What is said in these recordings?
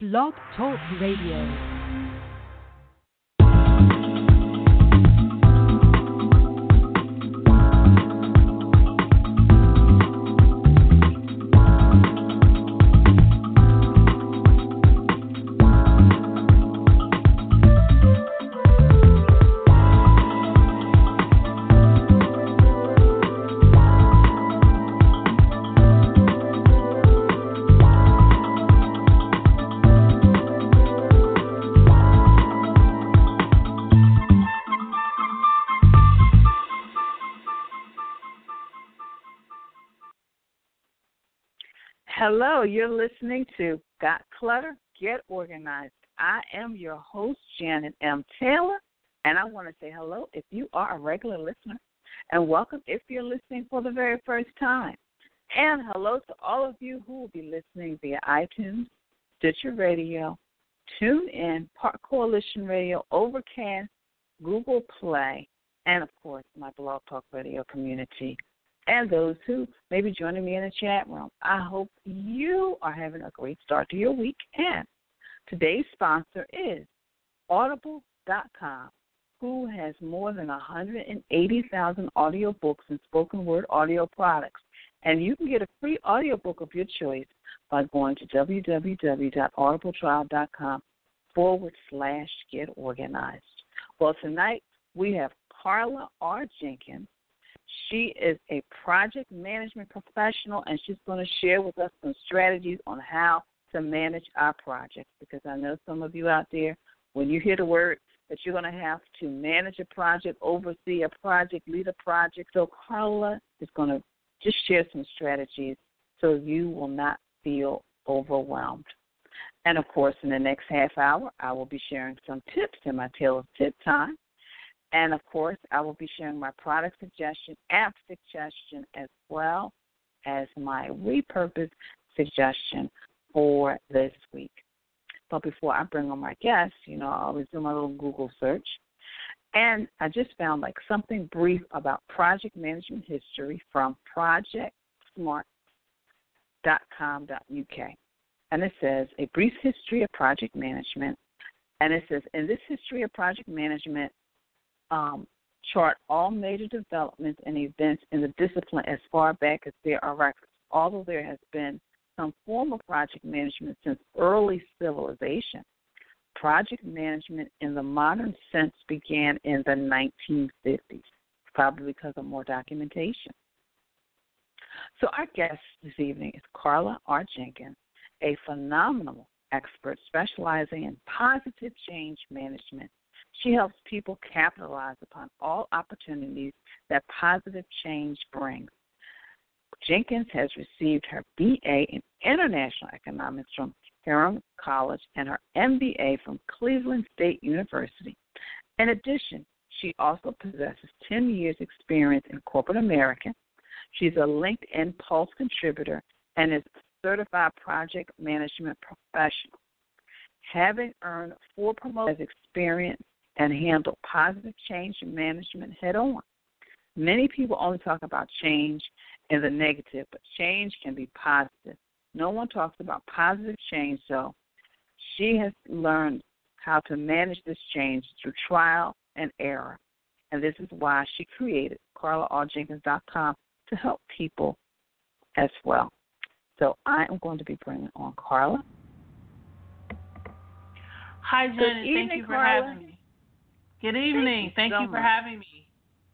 Blog Talk Radio. Hello, you're listening to Got Clutter, Get Organized. I am your host, Janet M. Taylor, and I want to say hello if you are a regular listener, and welcome if you're listening for the very first time. And hello to all of you who will be listening via iTunes, Stitcher Radio, TuneIn, Park Coalition Radio, Overcast, Google Play, and, of course, my Blog Talk Radio community. And those who may be joining me in the chat room. I hope you are having a great start to your week. And today's sponsor is Audible.com, who has more than 180,000 audiobooks and spoken word audio products. And you can get a free audiobook of your choice by going to www.audibletrial.com/get organized. Well, tonight we have Carla R. Jenkins. She is a project management professional, and she's going to share with us some strategies on how to manage our projects, because I know some of you out there, when you hear the word that you're going to have to manage a project, oversee a project, lead a project. So Carla is going to just share some strategies so you will not feel overwhelmed. And, of course, in the next half hour, I will be sharing some tips in my Taylor's Tip Time. And, of course, I will be sharing my product suggestion, app suggestion, as well as my repurpose suggestion for this week. But before I bring on my guests, I always do my little Google search. And I just found something brief about project management history from projectsmart.com.uk. And it says, a brief history of project management. And it says, in this history of project management, chart all major developments and events in the discipline as far back as there are records. Although there has been some form of project management since early civilization, project management in the modern sense began in the 1950s, probably because of more documentation. So our guest this evening is Carla R. Jenkins, a phenomenal expert specializing in positive change management. She helps people capitalize upon all opportunities that positive change brings. Jenkins has received her BA in International Economics from Hiram College and her MBA from Cleveland State University. In addition, she also possesses 10 years' experience in corporate America. She's a LinkedIn Pulse contributor and is a certified project management professional. Having earned 4 promotions experience and handle positive change management head-on. Many people only talk about change in the negative, but change can be positive. No one talks about positive change, so she has learned how to manage this change through trial and error, and this is why she created CarlaRJenkins.com to help people as well. So I am going to be bringing on Carla. Hi, Janet. Thank you for having me. Good evening. Thank you for having me.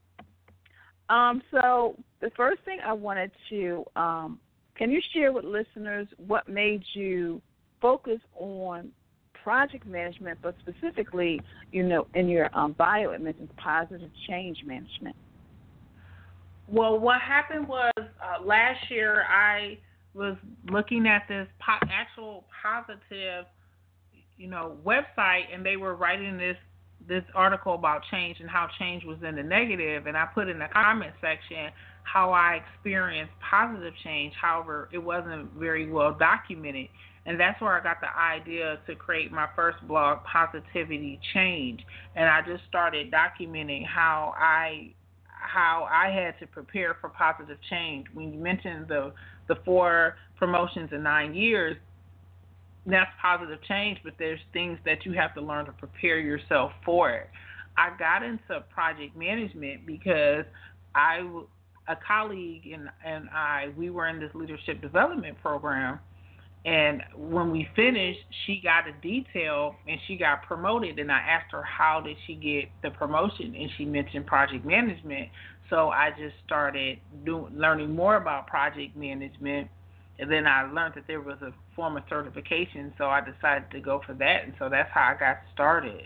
So the first thing I wanted to, can you share with listeners what made you focus on project management, but specifically, in your bio it mentions positive change management? Well, what happened was last year I was looking at this actual positive, website, and they were writing this article about change and how change was in the negative, and I put in the comment section how I experienced positive change. However, it wasn't very well documented, and that's where I got the idea to create my first blog, Positivity Change, and I just started documenting how I had to prepare for positive change. When you mentioned the 4 promotions in 9 years, that's positive change, but there's things that you have to learn to prepare yourself for it. I got into project management because a colleague and we were in this leadership development program, and when we finished, she got a detail and she got promoted. And I asked her how did she get the promotion, and she mentioned project management. So I just started learning more about project management, and then I learned that there was a form of certification. So I decided to go for that, and so that's how I got started.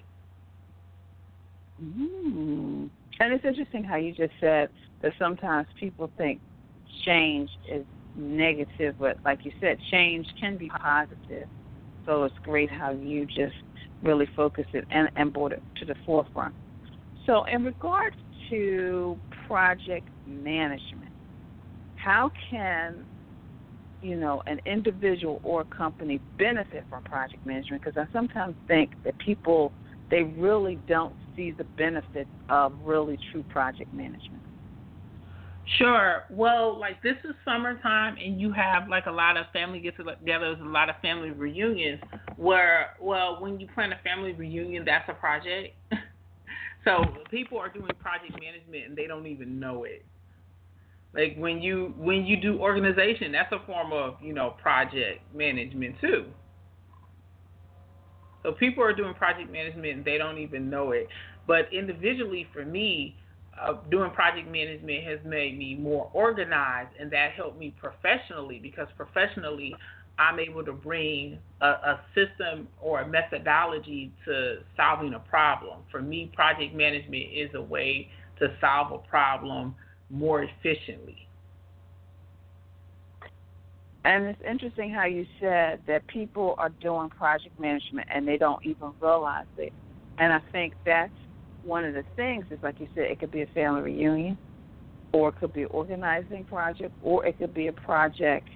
Mm. And it's interesting how you just said that sometimes people think change is negative, but like you said, change can be positive. So it's great how you just really focus it and brought it to the forefront. So in regards to project management, how can an individual or a company benefit from project management? Because I sometimes think that people, they really don't see the benefits of really true project management. Sure. Well, like this is summertime, and you have like a lot of family get-togethers, a lot of family reunions. When you plan a family reunion, that's a project. So people are doing project management, and they don't even know it. Like when you do organization, that's a form of project management too. So people are doing project management, and they don't even know it. But individually, for me, doing project management has made me more organized, and that helped me professionally, because professionally I'm able to bring a system or a methodology to solving a problem. For me, project management is a way to solve a problem more efficiently. And it's interesting how you said that people are doing project management and they don't even realize it. And I think that's one of the things is, like you said, it could be a family reunion, or it could be an organizing project, or it could be a project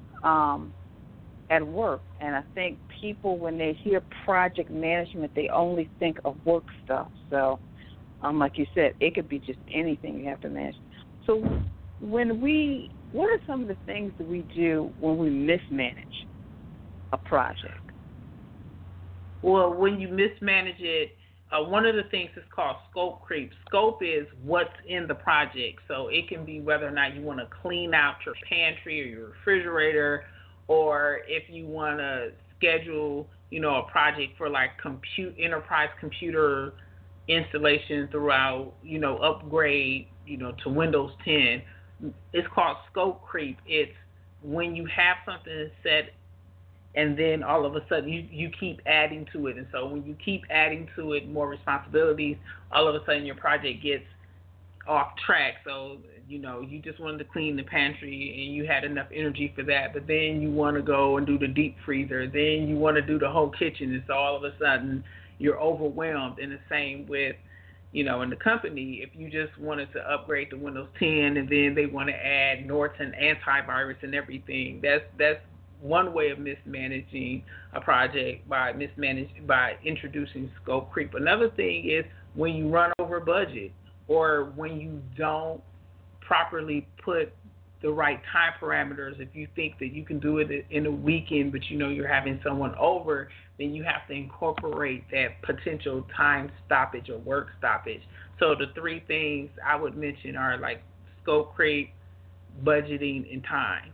at work. And I think people, when they hear project management, they only think of work stuff. So, like you said, it could be just anything you have to manage. So what are some of the things that we do when we mismanage a project? Well, when you mismanage it, one of the things is called scope creep. Scope is what's in the project. So it can be whether or not you want to clean out your pantry or your refrigerator, or if you want to schedule, a project for like enterprise computer installation throughout, upgrade, to Windows 10. It's called scope creep. It's when you have something set, and then all of a sudden you keep adding to it. And so when you keep adding to it more responsibilities, all of a sudden your project gets off track. So, you just wanted to clean the pantry and you had enough energy for that, but then you want to go and do the deep freezer. Then you want to do the whole kitchen. And so all of a sudden you're overwhelmed. And the same with, in the company, if you just wanted to upgrade to Windows 10 and then they want to add Norton antivirus and everything, that's one way of mismanaging a project, by introducing scope creep. Another thing is when you run over budget, or when you don't properly put the right time parameters. If you think that you can do it in a weekend, but you're having someone over, then you have to incorporate that potential time stoppage or work stoppage. So the three things I would mention are like scope creep, budgeting, and time.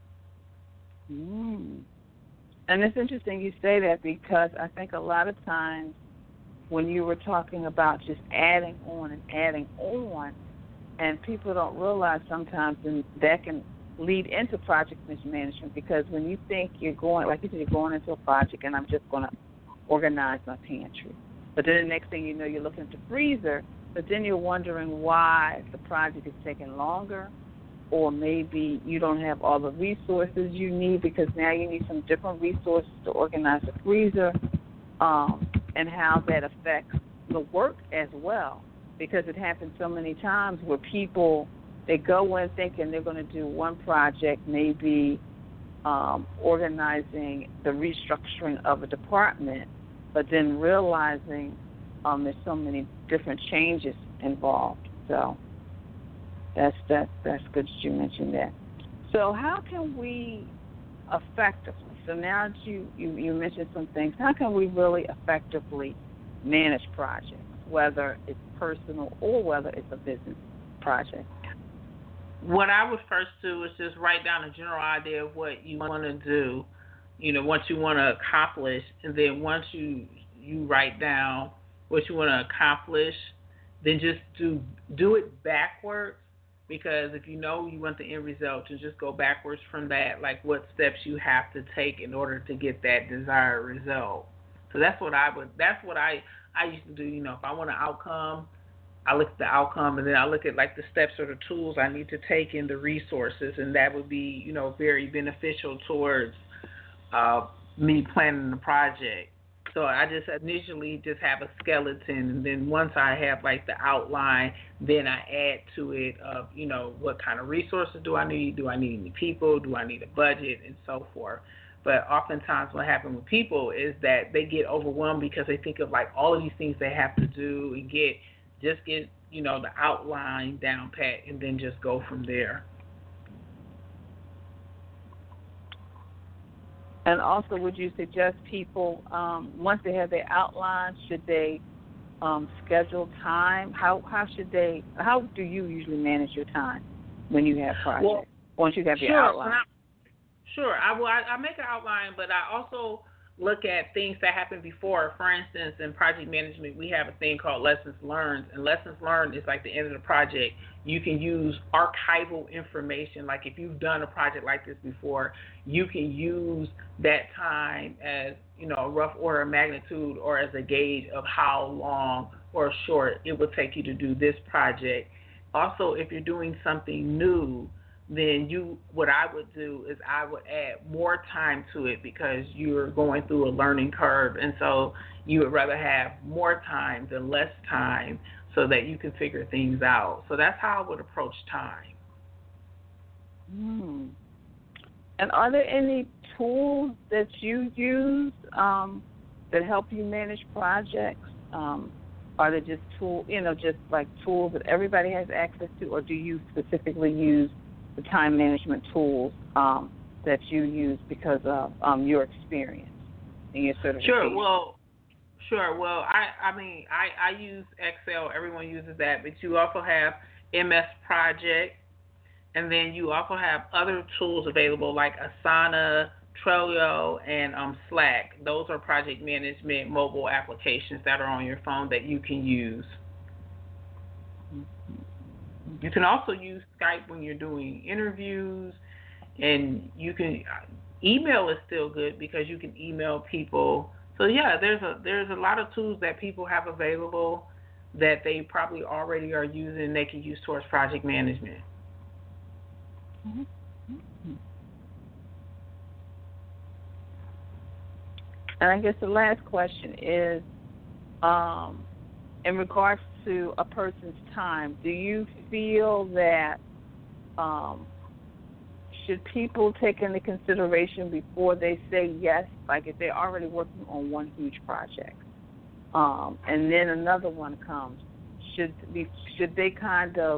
And it's interesting you say that, because I think a lot of times when you were talking about just adding on, and people don't realize sometimes that can lead into project mismanagement, because when you think you're going, like you said, you're going into a project and I'm just going to organize my pantry. But then the next thing you know, you're looking at the freezer, but then you're wondering why the project is taking longer, or maybe you don't have all the resources you need, because now you need some different resources to organize the freezer, and how that affects the work as well. Because it happens so many times where people, they go in thinking they're going to do one project, maybe organizing the restructuring of a department, but then realizing there's so many different changes involved. So that's good that you mentioned that. So how can we effectively So now that you mentioned some things, how can we really effectively manage projects, whether it's personal or whether it's a business project? What I would first do is just write down a general idea of what you want to do, what you want to accomplish, and then once you write down what you want to accomplish, then just do it backwards, because if you want the end result, to just go backwards from that, like what steps you have to take in order to get that desired result. So that's what I used to do. If I want an outcome, I look at the outcome, and then I look at like the steps or the tools I need to take and the resources, and that would be, very beneficial towards me planning the project. So I just initially just have a skeleton, and then once I have like the outline, then I add to it of, what kind of resources do I need? Do I need any people? Do I need a budget? And so forth. But oftentimes what happens with people is that they get overwhelmed because they think of like all of these things they have to do and get the outline down pat, and then just go from there. And also, would you suggest people, once they have their outline, should they schedule time? How do you usually manage your time when you have projects? Once you have your outline? Sure. I make an outline, but I also look at things that happened before. For instance, in project management, we have a thing called lessons learned, and lessons learned is like the end of the project. You can use archival information. Like if you've done a project like this before, you can use that time as, a rough order of magnitude or as a gauge of how long or short it would take you to do this project. Also, if you're doing something new, then what I would do is I would add more time to it, because you're going through a learning curve, and so you would rather have more time than less time so that you can figure things out. So that's how I would approach time. And are there any tools that you use that help you manage projects? Are they just tools that everybody has access to, or do you specifically use the time management tools that you use because of your experience and your certification? Sure. Well, I use Excel. Everyone uses that, but you also have MS Project, and then you also have other tools available like Asana, Trello, and Slack. Those are project management mobile applications that are on your phone that you can use. You can also use Skype when you're doing interviews, and you can email is still good because you can email people. So yeah, there's a lot of tools that people have available that they probably already are using, they can use towards project management. And I guess the last question is, in regards to a person's time, do you feel that should people take into consideration before they say yes, like if they're already working on one huge project, and then another one comes, should they kind of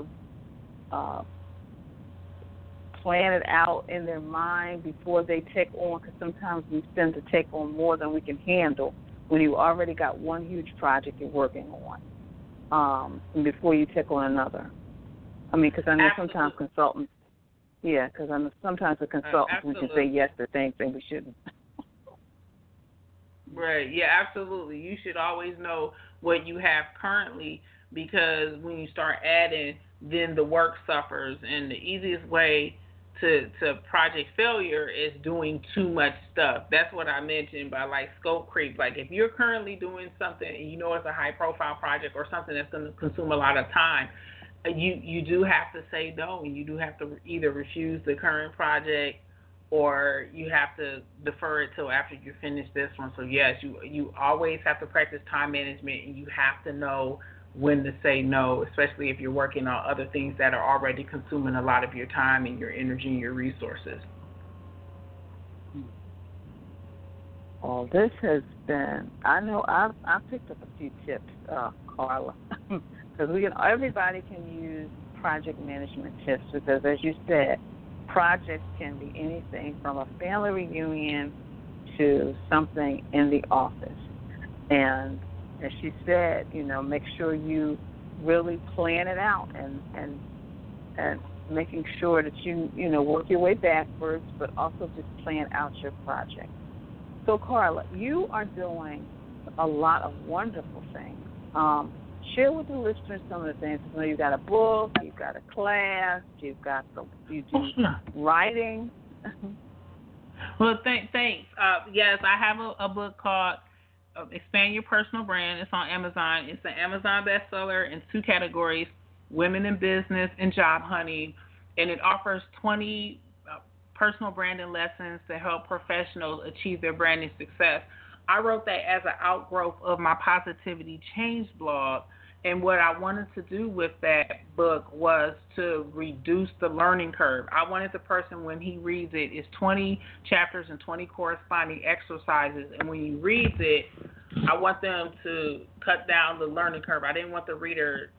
plan it out in their mind before they take on, because sometimes we tend to take on more than we can handle when you already got one huge project you're working on, before you take on another. Because I know sometimes consultants, because I know sometimes the consultants we can say yes to things and we shouldn't. Right, yeah, absolutely. You should always know what you have currently, because when you start adding, then the work suffers, and the easiest way to project failure is doing too much stuff. That's what I mentioned by like scope creep. Like if you're currently doing something and you know it's a high profile project or something that's going to consume a lot of time, you do have to say no, and you do have to either refuse the current project or you have to defer it till after you finish this one. So yes, you always have to practice time management, and you have to know when to say no, especially if you're working on other things that are already consuming a lot of your time and your energy and your resources. Well, this has been, I know I've picked up a few tips, Carla, because everybody can use project management tips, because as you said, projects can be anything from a family reunion to something in the office. And as she said, make sure you really plan it out and making sure that you work your way backwards, but also just plan out your project. So, Carla, you are doing a lot of wonderful things. Share with the listeners some of the things. I know you got a book, you've got a class, you do writing. Well, thanks. Yes, I have a book called Expand Your Personal Brand. It's on Amazon. It's an Amazon bestseller in 2 categories: women in business and job hunting, and it offers 20 personal branding lessons to help professionals achieve their branding success. I wrote that as an outgrowth of my Positivity Change blog, and what I wanted to do with that book was to reduce the learning curve. I wanted the person, when he reads it, it's 20 chapters and 20 corresponding exercises, and when he reads it, I want them to cut down the learning curve. I didn't want the reader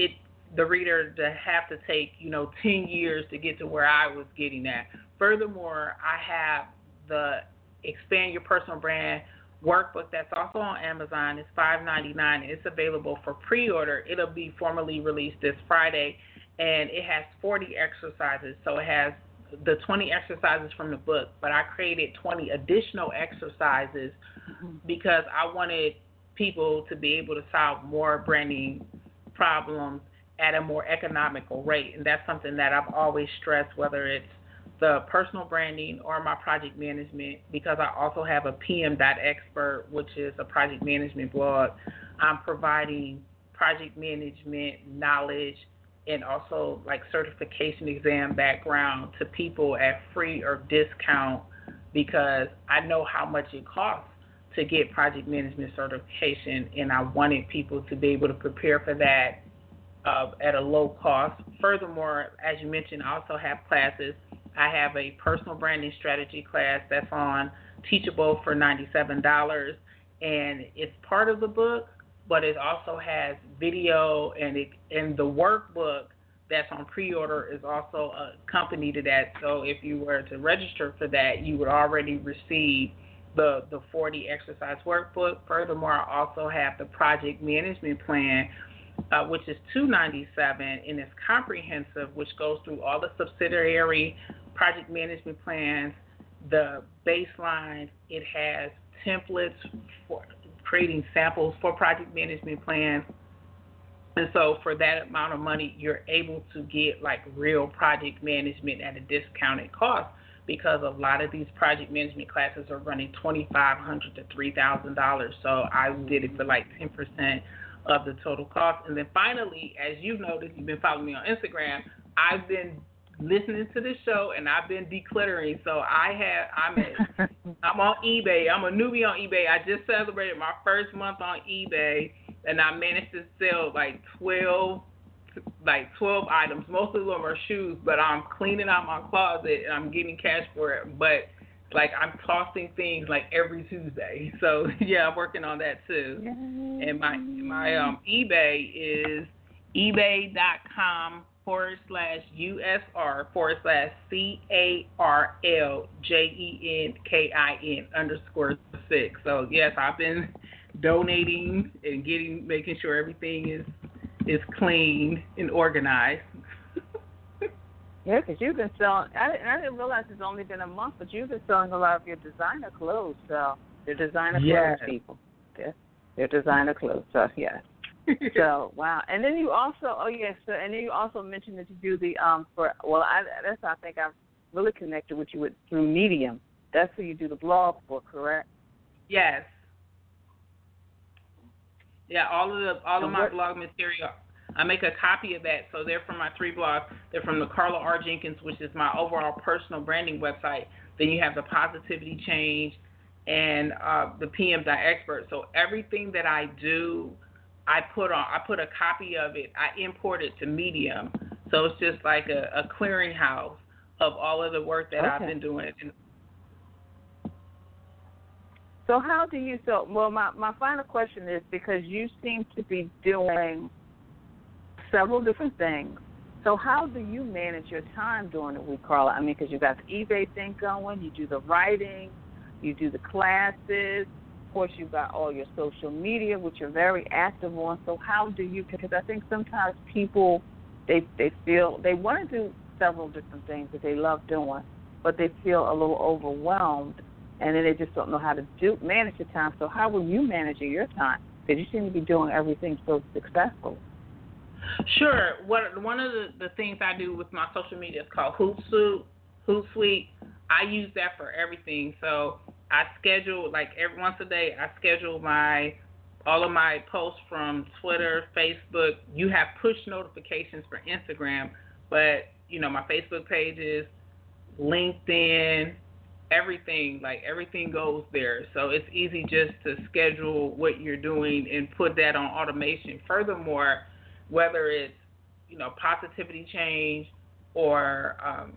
to have to take 10 years to get to where I was getting at. Furthermore, I have the Expand Your Personal Brand workbook that's also on Amazon. It's $5.99. It's available for pre-order. It'll be formally released this Friday, and it has 40 exercises. So it has the 20 exercises from the book, but I created 20 additional exercises because I wanted people to be able to solve more branding problems at a more economical rate, and that's something that I've always stressed, whether it's the personal branding or my project management, because I also have a PM.expert, which is a project management blog. I'm providing project management knowledge and also like certification exam background to people at free or discount, because I know how much it costs to get project management certification, and I wanted people to be able to prepare for that at a low cost. Furthermore, as you mentioned, I also have classes. I have a personal branding strategy class that's on Teachable for $97, and it's part of the book, but it also has video, and the workbook that's on pre-order is also accompanied to that. So if you were to register for that, you would already receive the 40 exercise workbook. Furthermore, I also have the project management plan, which is $297, and it's comprehensive, which goes through all the subsidiary project management plans, the baseline. It has templates for creating samples for project management plans. And so for that amount of money, you're able to get like real project management at a discounted cost, because a lot of these project management classes are running $2,500 to $3,000. So I did it for like 10% of the total cost. And then finally, as you've noticed, you've been following me on Instagram, I've been listening to this show and I've been decluttering. So I'm on eBay. I'm a newbie on eBay. I just celebrated my first month on eBay, and I managed to sell like 12 items. Most of them are shoes, but I'm cleaning out my closet and I'm getting cash for it. But like I'm tossing things like every Tuesday. So yeah, I'm working on that too. Yay. And my eBay is ebay.com/USR/CARLJENKIN_6. So yes, I've been donating and making sure everything is clean and organized. Yeah, because you've been selling. I didn't realize it's only been a month, but you've been selling a lot of your designer clothes. So your designer clothes, people. Yeah, your designer clothes. So yeah. So wow, and then you also and then you also mentioned that you do the I think I've really connected with you through Medium. That's who you do the blog for, correct? Yes. Yeah, all of my blog material, I make a copy of that. So they're from my 3 blogs. They're from the Carla R. Jenkins, which is my overall personal branding website. Then you have the Positivity Change and the PM.expert. So everything that I do, I put a copy of it. I import it to Medium. So it's just like a clearinghouse of all of the work that I've been doing. So how do you, my final question is, because you seem to be doing several different things, so how do you manage your time during the week, Carla? I mean, because you got the eBay thing going, you do the writing, you do the classes. Of course, you've got all your social media, which you're very active on. So how do you, because I think sometimes people, they feel, they want to do several different things that they love doing, but they feel a little overwhelmed, and then they just don't know how to manage your time. So how were you managing your time? Because you seem to be doing everything so successfully. Sure. One of the things I do with my social media is called Hootsuite. I use that for everything. So I schedule, like, every once a day, I schedule all of my posts from Twitter, Facebook. You have push notifications for Instagram, but, you know, my Facebook pages, LinkedIn, everything goes there. So it's easy just to schedule what you're doing and put that on automation. Furthermore, whether it's, you know, Positivity Change or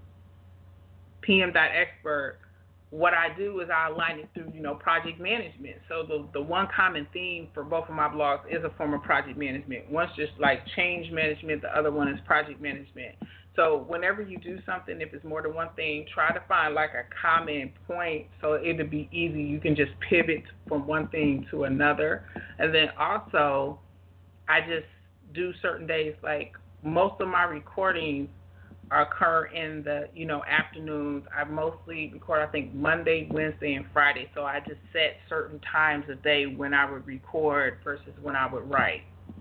PM.expert, what I do is I align it through, you know, project management. So the one common theme for both of my blogs is a form of project management. One's just like change management, the other one is project management. So whenever you do something, if it's more than one thing, try to find like a common point so it'll be easy. You can just pivot from one thing to another. And then also, I just do certain days, like most of my recordings occur in the, you know, afternoons. I mostly record, I think, Monday, Wednesday, and Friday. So I just set certain times a day when I would record versus when I would write.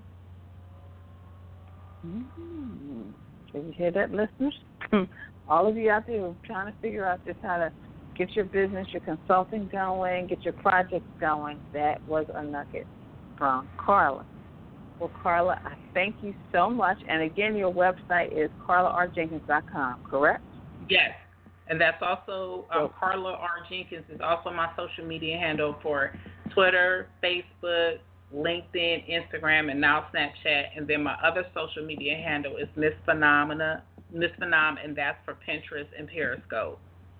Mm-hmm. Did you hear that, listeners? All of you out there trying to figure out just how to get your business, your consulting going, get your projects going. That was a nugget from Carla. Well, Carla, I thank you so much. And again, your website is carlarjenkins.com, correct? Yes. And that's also, Carla R. Jenkins is also my social media handle for Twitter, Facebook, LinkedIn, Instagram, and now Snapchat. And then my other social media handle is Miss Phenom, and that's for Pinterest and Periscope.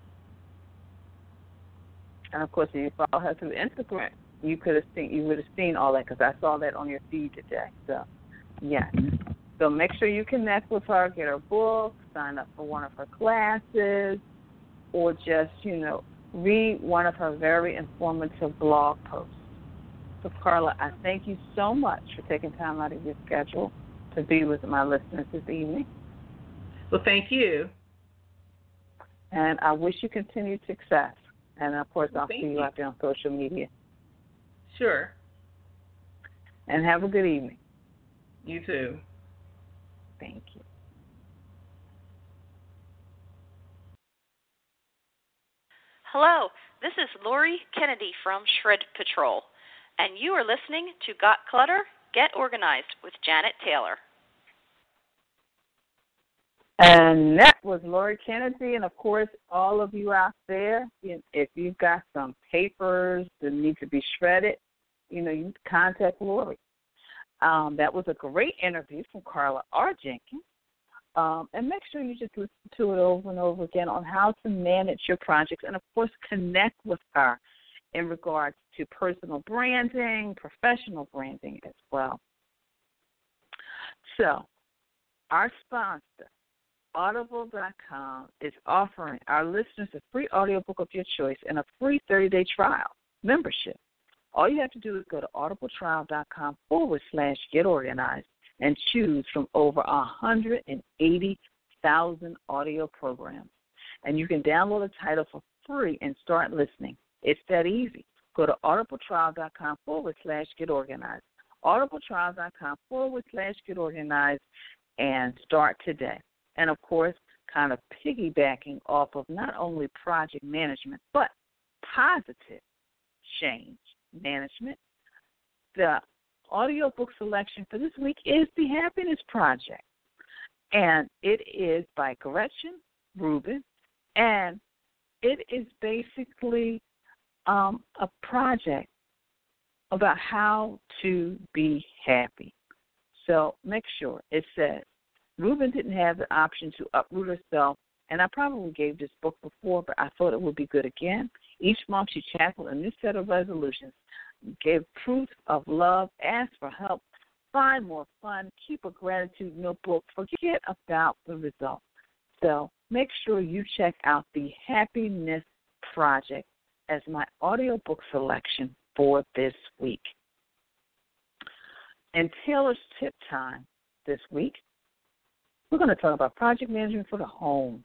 And of course, if you follow her through Instagram, you would have seen all that because I saw that on your feed today. So, yes. So make sure you connect with her, get her book, sign up for one of her classes, or just, you know, read one of her very informative blog posts. So, Carla, I thank you so much for taking time out of your schedule to be with my listeners this evening. Well, thank you. And I wish you continued success. And, of course, I'll see you out there on social media. Sure. And have a good evening. You too. Thank you. Hello, this is Lori Kennedy from Shred Patrol, and you are listening to Got Clutter? Get Organized with Janet Taylor. And that was Lori Kennedy. And, of course, all of you out there, if you've got some papers that need to be shredded, you know, you contact Lori. That was a great interview from Carla R. Jenkins. And make sure you just listen to it over and over again on how to manage your projects and, of course, connect with her in regards to personal branding, professional branding as well. So our sponsor, Audible.com, is offering our listeners a free audiobook of your choice and a free 30-day trial membership. All you have to do is go to audibletrial.com/getorganized and choose from over 180,000 audio programs. And you can download a title for free and start listening. It's that easy. Go to audibletrial.com/getorganized. audibletrial.com/getorganized and start today. And, of course, kind of piggybacking off of not only project management, but positive change management. The audiobook selection for this week is The Happiness Project. And it is by Gretchen Rubin. And it is basically a project about how to be happy. So make sure it says, Rubin didn't have the option to uproot herself, and I probably gave this book before, but I thought it would be good again. Each month she tackled a new set of resolutions, gave proof of love, asked for help, find more fun, keep a gratitude notebook, forget about the result. So make sure you check out the Happiness Project as my audiobook selection for this week. In Taylor's Tip Time this week, we're going to talk about project management for the home.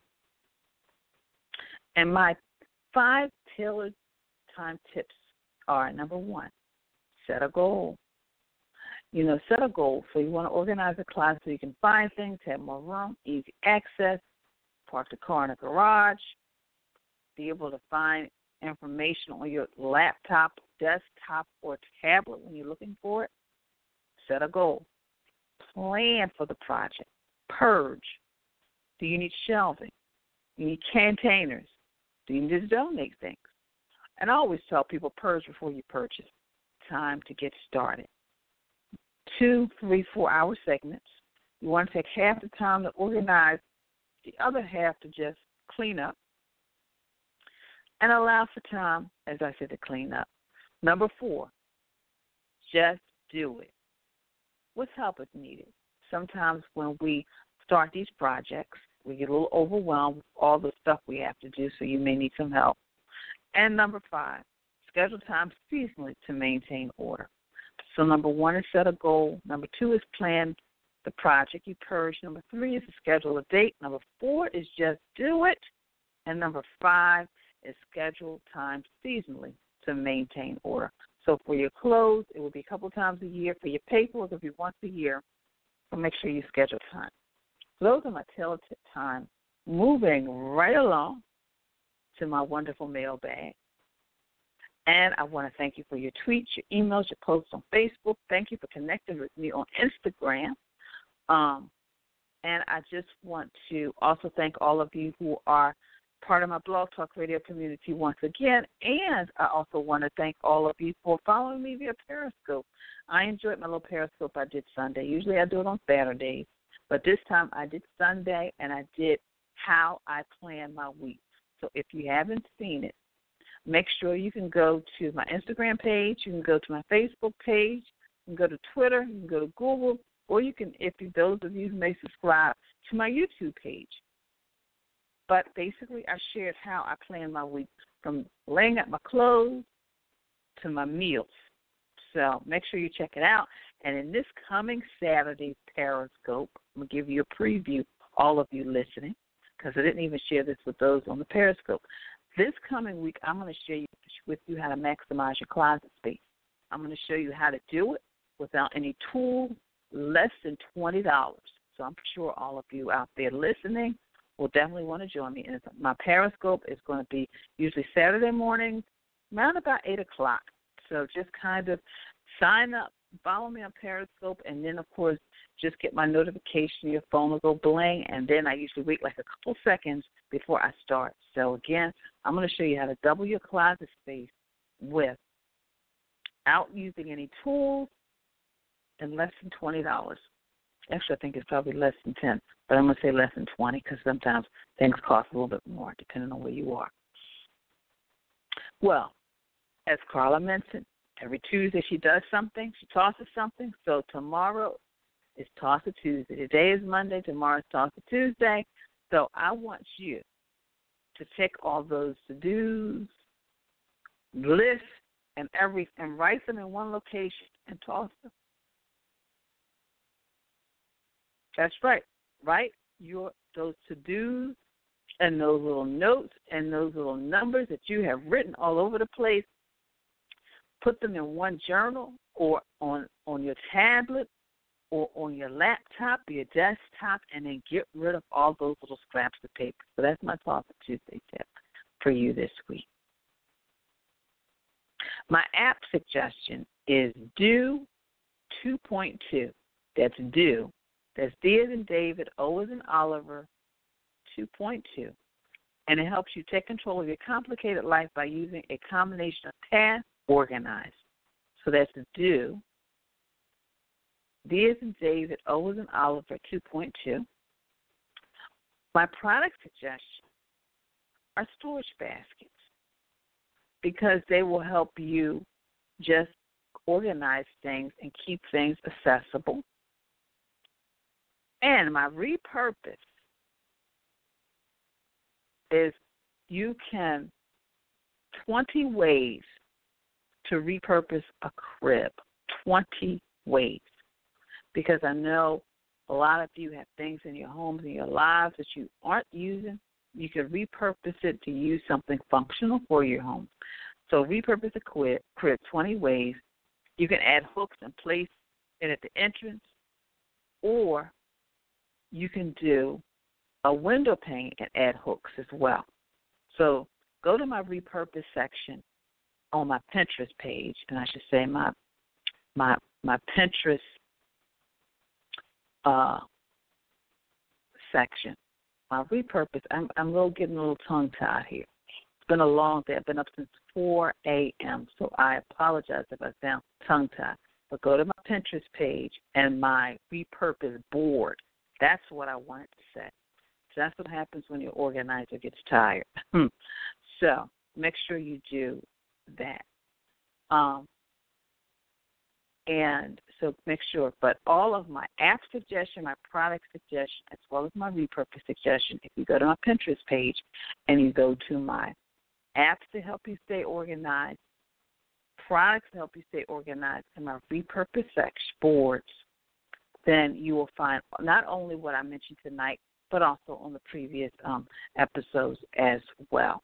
And my 5 tailored time tips are, number 1, set a goal. Set a goal. So you want to organize a closet so you can find things, have more room, easy access, park the car in a garage, be able to find information on your laptop, desktop, or tablet when you're looking for it. Set a goal. Plan for the project. Purge. Do you need shelving? Do you need containers? Do you need to donate things? And I always tell people, purge before you purchase. Time to get started. 2, 3, 4-hour segments. You want to take half the time to organize, the other half to just clean up, and allow for time, as I said, to clean up. Number 4, just do it. What's help is needed? Sometimes when we start these projects, we get a little overwhelmed with all the stuff we have to do, so you may need some help. And number 5, schedule time seasonally to maintain order. So number 1 is set a goal. Number 2 is plan the project you purge. Number 3 is to schedule a date. Number 4 is just do it. And number 5 is schedule time seasonally to maintain order. So for your clothes, it will be a couple times a year. For your paperwork, it'll be once a year. So make sure you schedule time. So those are my tailored tip time. Moving right along to my wonderful mailbag. And I want to thank you for your tweets, your emails, your posts on Facebook. Thank you for connecting with me on Instagram. And I just want to also thank all of you who are part of my Blog Talk Radio community once again. And I also want to thank all of you for following me via Periscope. I enjoyed my little Periscope I did Sunday. Usually I do it on Saturdays. But this time I did Sunday, and I did how I plan my week. So if you haven't seen it, make sure you can go to my Instagram page, you can go to my Facebook page, you can go to Twitter, you can go to Google, or you can, those of you who may subscribe to my YouTube page. But basically, I shared how I plan my week, from laying out my clothes to my meals. So make sure you check it out. And in this coming Saturday's Periscope, I'm going to give you a preview, all of you listening, because I didn't even share this with those on the Periscope. This coming week, I'm going to share with you how to maximize your closet space. I'm going to show you how to do it without any tools, less than $20. So I'm sure all of you out there listening will definitely want to join me. And my Periscope is going to be usually Saturday morning, around about 8 o'clock. So just kind of sign up, follow me on Periscope, and then, of course, just get my notification. Your phone will go bling, and then I usually wait like a couple seconds before I start. So, again, I'm going to show you how to double your closet space without using any tools and less than $20. Actually, I think it's probably less than 10, but I'm going to say less than 20 because sometimes things cost a little bit more depending on where you are. Well, as Carla mentioned, every Tuesday she does something. She tosses something. So tomorrow is Toss It Tuesday. Today is Monday. Tomorrow is Toss It Tuesday. So I want you to take all those to-dos, lists, and write them in one location and toss them. That's right. Write those to-dos and those little notes and those little numbers that you have written all over the place. Put them in one journal or on your tablet or on your laptop or your desktop, and then get rid of all those little scraps of paper. So that's my Toss It Tuesday tip for you this week. My app suggestion is Do 2.2. That's Do. That's D as in David, O as in Oliver, 2.2. And it helps you take control of your complicated life by using a combination of tasks organized. So that's Do, D as in David, O as in Oliver, 2.2. My product suggestion are storage baskets because they will help you just organize things and keep things accessible. And my repurpose is you can 20 ways to repurpose a crib. 20 ways. Because I know a lot of you have things in your homes and your lives that you aren't using. You can repurpose it to use something functional for your home. So repurpose a crib 20 ways. You can add hooks and place it at the entrance, or you can do a window pane and add hooks as well. So go to my repurpose section on my Pinterest page, and I should say my Pinterest section. My repurpose, I'm getting a little tongue-tied here. It's been a long day. I've been up since 4 a.m., so I apologize if I sound tongue-tied. But go to my Pinterest page and my repurpose board. That's what I wanted to say. So that's what happens when your organizer gets tired. So make sure you do that. And so make sure, but all of my app suggestion, my product suggestion, as well as my repurpose suggestion, if you go to my Pinterest page and you go to my apps to help you stay organized, products to help you stay organized, and my repurpose section boards, then you will find not only what I mentioned tonight, but also on the previous episodes as well.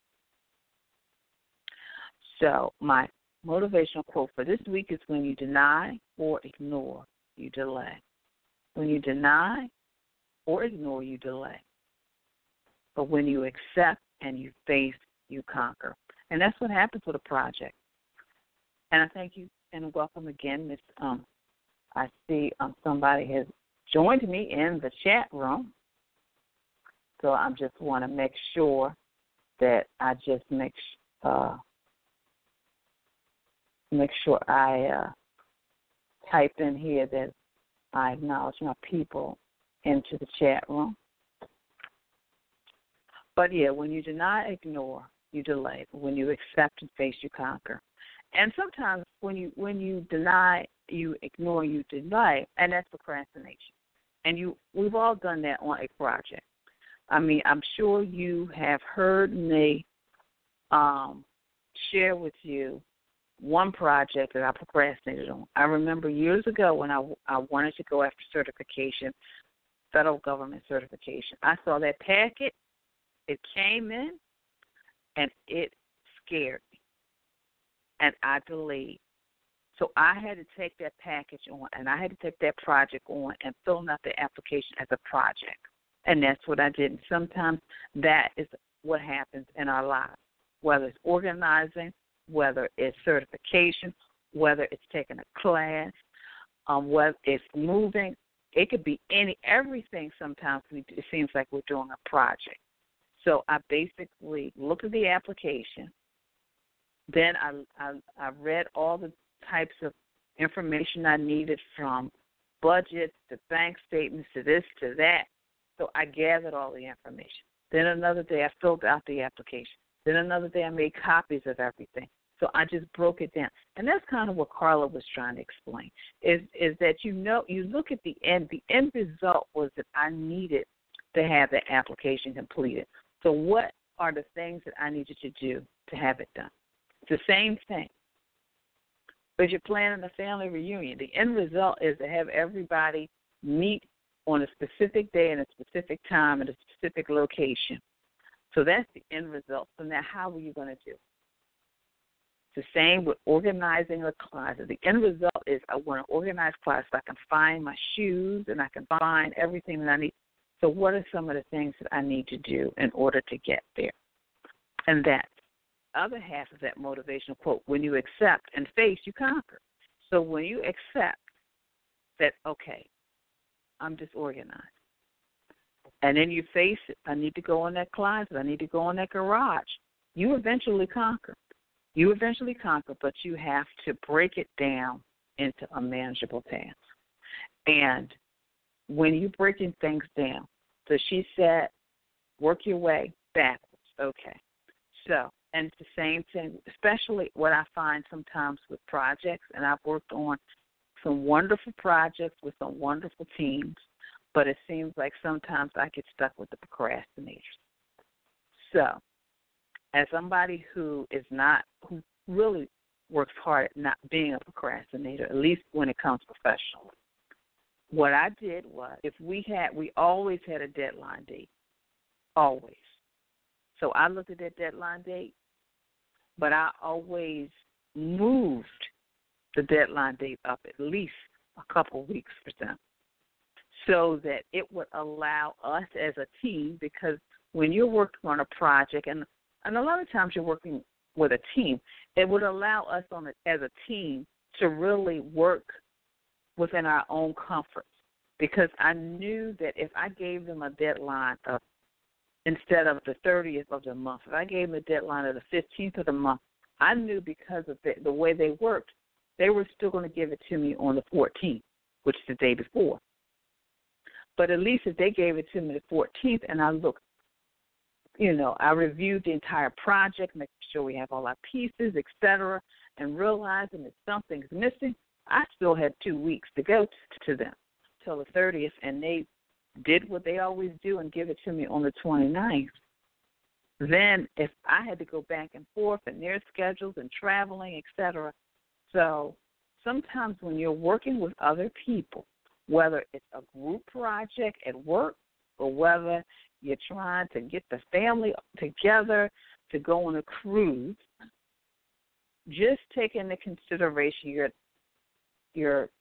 So my motivational quote for this week is, when you deny or ignore, you delay. When you deny or ignore, you delay. But when you accept and you face, you conquer. And that's what happens with a project. And I thank you and welcome again, Miss. I see somebody has joined me in the chat room. So I just want to make sure that I just make sure I type in here that I acknowledge my people into the chat room. But yeah, when you deny, ignore, you delay. When you accept and face, you conquer. And sometimes when you deny, you ignore, you delay, and that's procrastination. And we've all done that on a project. I mean, I'm sure you have heard me share with you one project that I procrastinated on. I remember years ago when I wanted to go after certification, federal government certification. I saw that packet. It came in, and it scared me, and I delayed. So I had to take that package on, and I had to take that project on and fill out the application as a project. And that's what I did. And sometimes that is what happens in our lives, whether it's organizing, whether it's certification, whether it's taking a class, whether it's moving. It could be everything. Sometimes it seems like we're doing a project. So I basically looked at the application. Then I read all the types of information I needed, from budgets to bank statements to this to that. So I gathered all the information. Then another day I filled out the application. Then another day I made copies of everything. So I just broke it down. And that's kind of what Carla was trying to explain, is that you look at the end. The end result was that I needed to have the application completed. So what are the things that I needed to do to have it done? It's the same thing. But you're planning a family reunion. The end result is to have everybody meet on a specific day and a specific time at a specific location. So that's the end result. So now how are you going to do? It's the same with organizing a closet. The end result is I want to organize closet so I can find my shoes and I can find everything that I need. So what are some of the things that I need to do in order to get there? And that other half of that motivational quote, when you accept and face, you conquer. So when you accept that, okay, I'm disorganized, and then you face it, I need to go in that closet, I need to go in that garage, you eventually conquer. You eventually conquer, but you have to break it down into a manageable task. And when you're breaking things down, so she said, work your way backwards. Okay. So, and it's the same thing, especially what I find sometimes with projects, and I've worked on some wonderful projects with some wonderful teams, but it seems like sometimes I get stuck with the procrastinators. So as somebody who really works hard at not being a procrastinator, at least when it comes professionally, what I did was, we always had a deadline date, always. So I looked at that deadline date, but I always moved the deadline date up at least a couple weeks for them, so that it would allow us as a team, because when you're working on a project, and a lot of times you're working with a team, it would allow us as a team to really work within our own comfort. Because I knew that if I gave them a deadline of, instead of the 30th of the month, if I gave them a deadline of the 15th of the month, I knew because of the way they worked, they were still going to give it to me on the 14th, which is the day before. But at least if they gave it to me the 14th and I looked, I reviewed the entire project, making sure we have all our pieces, et cetera, and realizing that something's missing, I still had 2 weeks to go to them till the 30th, and they did what they always do and give it to me on the 29th. Then if I had to go back and forth and their schedules and traveling, et cetera. So sometimes when you're working with other people, whether it's a group project at work or whether you're trying to get the family together to go on a cruise, just take into consideration your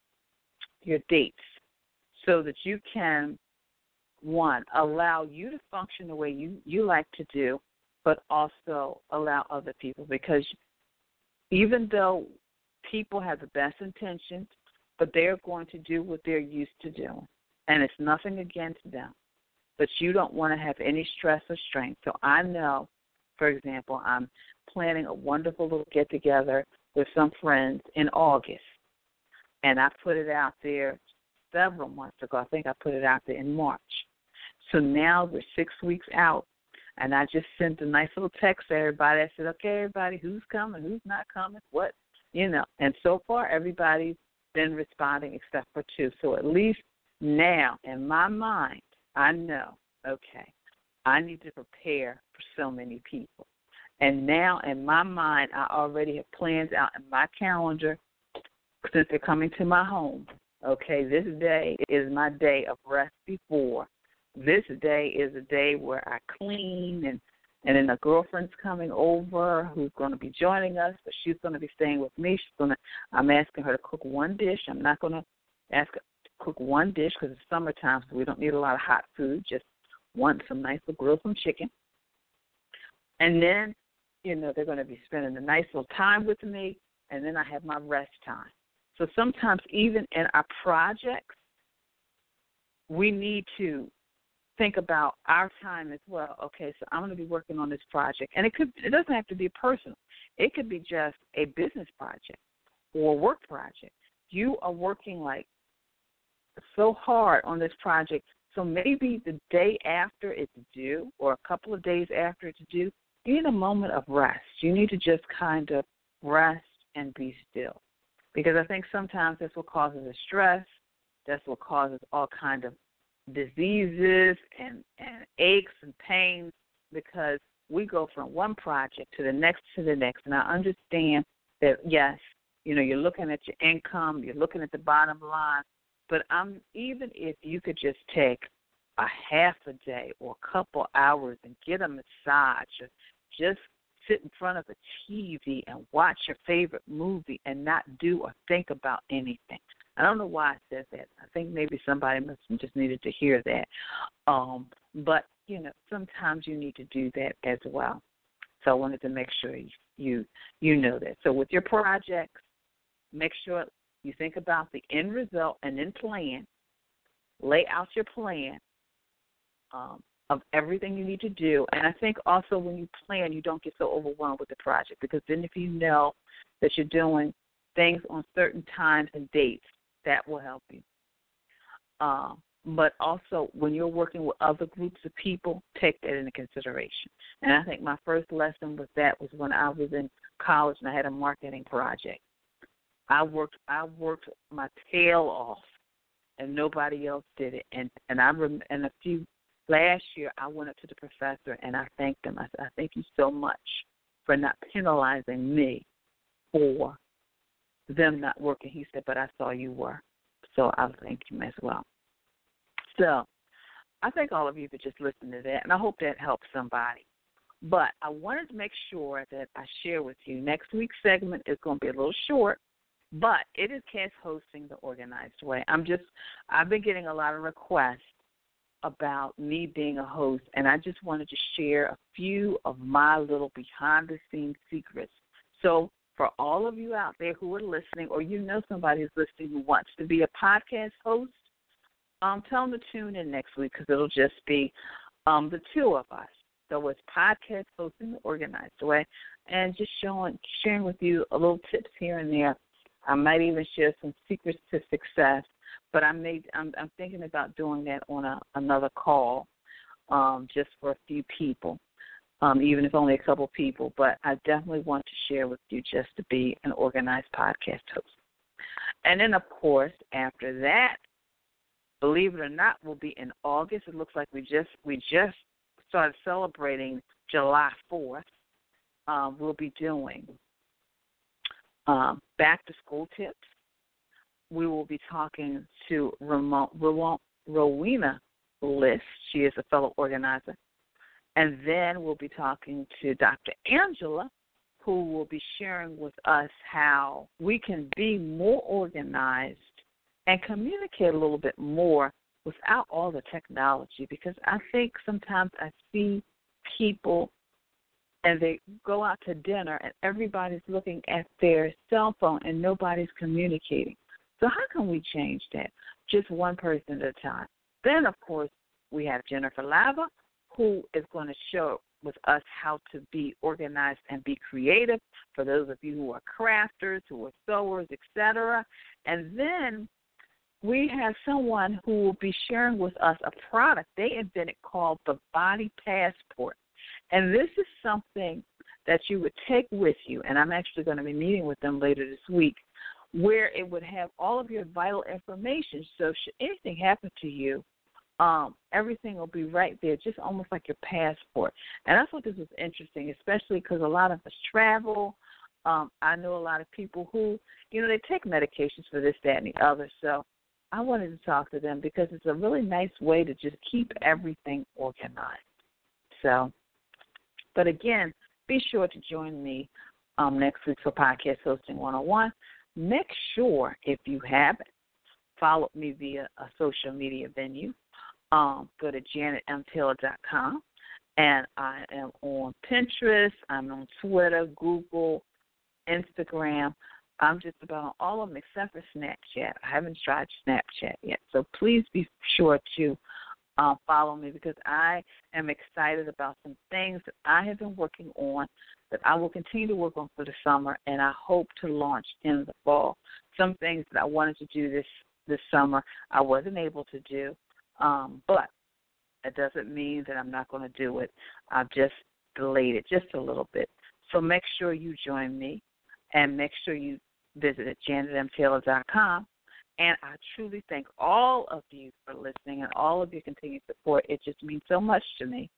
dates so that you can, one, allow you to function the way you like to do, but also allow other people. Because even though people have the best intentions, but they're going to do what they're used to doing, and it's nothing against them, but you don't want to have any stress or strain. So I know, for example, I'm planning a wonderful little get-together with some friends in August, and I put it out there several months ago. I think I put it out there in March. So now we're 6 weeks out, and I just sent a nice little text to everybody. I said, okay, everybody, who's coming, who's not coming, what, And so far, everybody's been responding except for 2. So at least now, in my mind, I know, okay, I need to prepare for so many people. And now, in my mind, I already have plans out in my calendar since they're coming to my home. Okay, this day is my day of rest before. This day is a day where I clean, and then a girlfriend's coming over who's going to be joining us, but she's going to be staying with me. I'm asking her to cook one dish. I'm not going to ask her to cook one dish because it's summertime, so we don't need a lot of hot food, just some nice little grilled some chicken. And then, they're going to be spending a nice little time with me, and then I have my rest time. So sometimes even in our projects, we need to think about our time as well. Okay, so I'm going to be working on this project. And it doesn't have to be personal. It could be just a business project or a work project. You are working so hard on this project, so maybe the day after it's due or a couple of days after it's due, you need a moment of rest. You need to just kind of rest and be still. Because I think sometimes that's what causes the stress. That's what causes all kinds of diseases and aches and pains, because we go from one project to the next. And I understand that, yes, you're looking at your income, you're looking at the bottom line, but even if you could just take a half a day or a couple hours and get a massage or just sit in front of a TV and watch your favorite movie and not do or think about anything. I don't know why I said that. I think maybe somebody must have just needed to hear that. But, sometimes you need to do that as well. So I wanted to make sure you know that. So with your projects, make sure you think about the end result and then plan. Lay out your plan of everything you need to do. And I think also when you plan, you don't get so overwhelmed with the project, because then if you know that you're doing things on certain times and dates, that will help you. But also when you're working with other groups of people, take that into consideration. And I think my first lesson with that was when I was in college and I had a marketing project. I worked my tail off, and nobody else did it. And a few last year I went up to the professor and I thanked him. I said, I thank you so much for not penalizing me for them not working. He said, but I saw you were. So I thank him as well. So I thank all of you for just listening to that, and I hope that helps somebody. But I wanted to make sure that I share with you. Next week's segment is going to be a little short, but it is Cass hosting The Organized Way. I've been getting a lot of requests about me being a host, and I just wanted to share a few of my little behind-the-scenes secrets. So for all of you out there who are listening, or you know somebody who's listening who wants to be a podcast host, tell them to tune in next week because it'll just be the two of us. So it's podcast hosting The Organized Way, and just sharing with you a little tips here and there. I might even share some secrets to success, but I'm thinking about doing that on another call, just for a few people, even if only a couple people. But I definitely want to share with you just to be an organized podcast host. And then, of course, after that, believe it or not, we'll be in August. It looks like we just started celebrating July 4th. We'll be doing back-to-school tips. We will be talking to Rowena List. She is a fellow organizer. And then we'll be talking to Dr. Angela, who will be sharing with us how we can be more organized and communicate a little bit more without all the technology, because I think sometimes I see people and they go out to dinner and everybody's looking at their cell phone and nobody's communicating. So how can we change that? Just one person at a time. Then, of course, we have Jennifer Lava, who is going to show with us how to be organized and be creative for those of you who are crafters, who are sewers, etc. And then we have someone who will be sharing with us a product they invented called the Body Passport. And this is something that you would take with you, and I'm actually going to be meeting with them later this week, where it would have all of your vital information. So should anything happen to you, everything will be right there, just almost like your passport. And I thought this was interesting, especially because a lot of us travel. I know a lot of people who, they take medications for this, that, and the other. So I wanted to talk to them because it's a really nice way to just keep everything organized. So, but again, be sure to join me next week for Podcast Hosting 101. Make sure, if you haven't followed me via a social media venue, go to janetmtaylor.com. And I am on Pinterest. I'm on Twitter, Google, Instagram. I'm just about on all of them except for Snapchat. I haven't tried Snapchat yet. So please be sure to follow me because I am excited about some things that I have been working on that I will continue to work on for the summer, and I hope to launch in the fall. Some things that I wanted to do this summer I wasn't able to do, but it doesn't mean that I'm not going to do it. I've just delayed it just a little bit. So make sure you join me, and make sure you visit at janetmtaylor.com. And I truly thank all of you for listening and all of your continued support. It just means so much to me.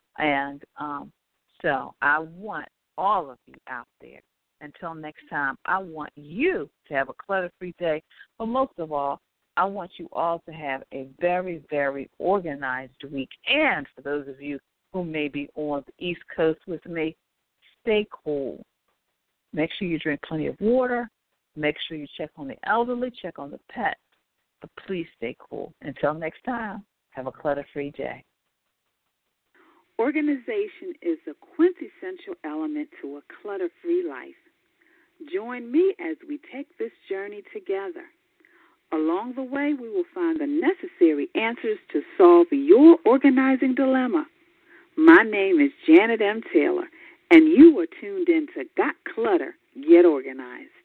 And so I want all of you out there. Until next time, I want you to have a clutter-free day. But most of all, I want you all to have a very, very organized week. And for those of you who may be on the East Coast with me, stay cool. Make sure you drink plenty of water. Make sure you check on the elderly, check on the pets. But please stay cool. Until next time, have a clutter-free day. Organization is a quintessential element to a clutter-free life. Join me as we take this journey together. Along the way, we will find the necessary answers to solve your organizing dilemma. My name is Janet M. Taylor, and you are tuned in to Got Clutter, Get Organized.